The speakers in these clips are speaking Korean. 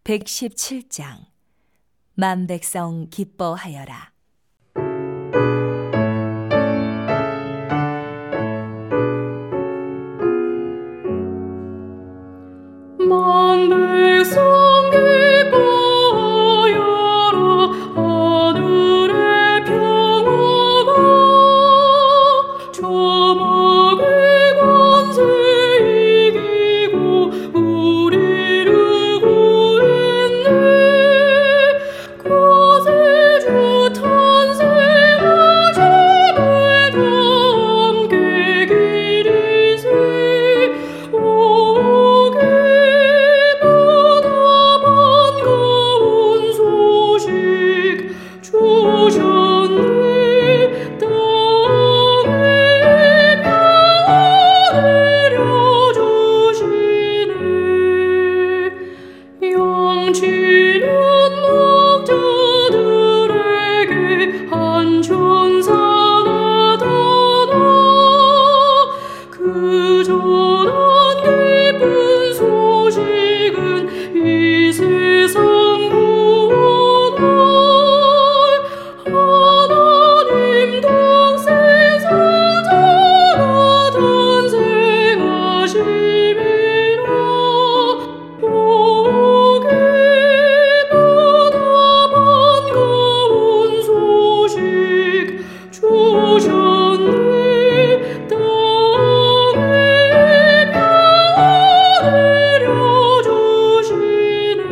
117장 만백성 기뻐하여라. 만백성 기뻐하여라. 하늘의 평화가 저마귀 권세 이기고 우리를 구했네. 구세주 탄생하심을 함께 기리세. 주셨네. 땅에 평안을 내려주시네. 양치는 목자들에게 한 천사 나타나 그 전한 기쁜 소식은 이 세상 하나님 독생 성자가 탄생하심이라. 보기보다 반가운 소식 주셨네. 땅에 평안을 내려주시네.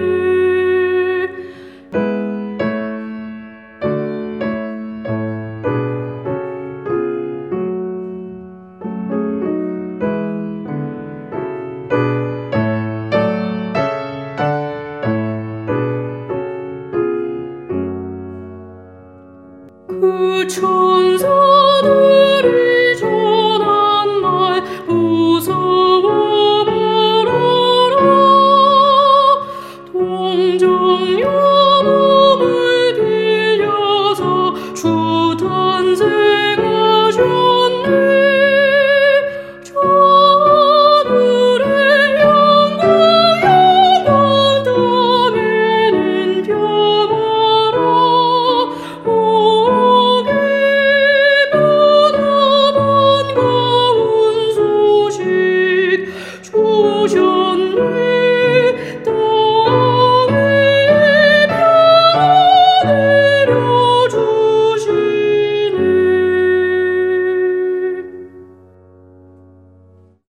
그 천사